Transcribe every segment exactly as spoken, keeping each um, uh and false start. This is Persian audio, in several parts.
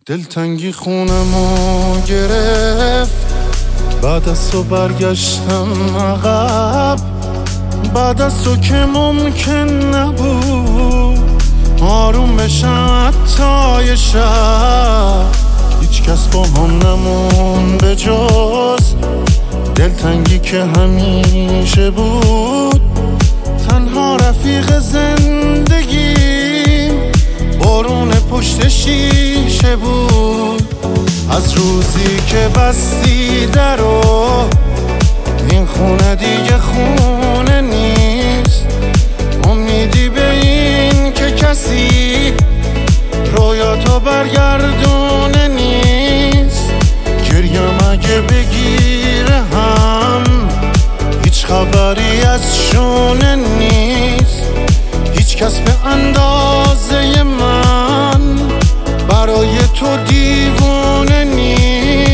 دلتنگی خونمو گرفت، بعد از تو برگشتم عقب، بعد از تو که ممکن نبود آروم بشم حتی یه شب. هیچ کس با هم نمون به جز دلتنگی که همیشه بود. تنها رفیق زندگیم بارون پشت شیشه بود. از روزی که بستی درو این خونه دیگه خونه نیست. امیدی به این که کسی رویاتو برگردونه نیست. گریم اگه بگیره هم هیچ خبری از شونه نیست. هیچ کس به اندازه من برای تو دیوونه نیست.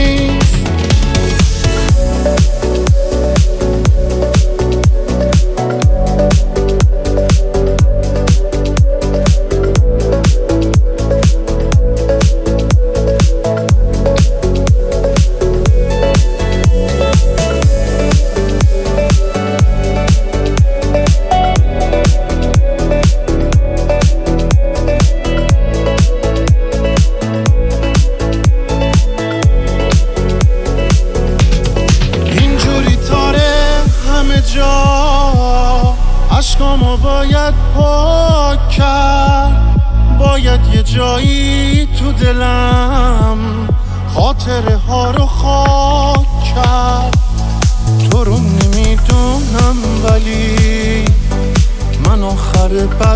عشقامو باید پاک کرد، باید یه جایی تو دلم خاطره ها رو خاک کرد. تو رو نمیدونم ولی من آخر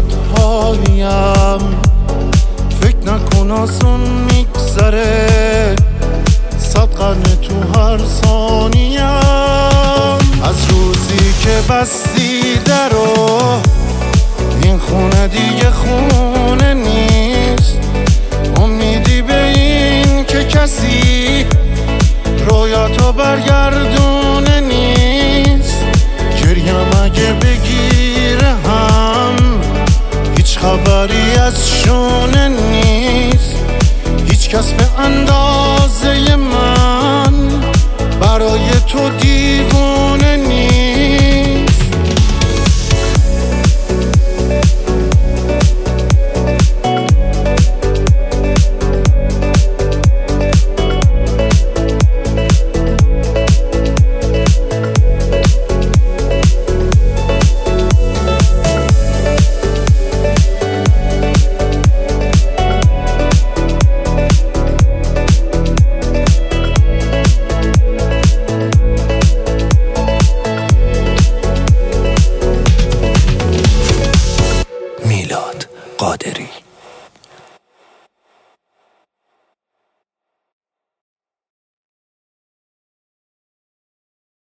بدحالیم. فکر نکن آسون میگذره، صد قرنه تو هر ثانیم. از روزی که بستی درو این خونه دیگه خونه نیست. امیدی به این که کسی رویاتو برگردونه نیست. گریم اگه بگیره هم هیچ خبری از شونه نیست. هیچ کس به اندازه من برای تو دیوونه نیست. میلاد قادری.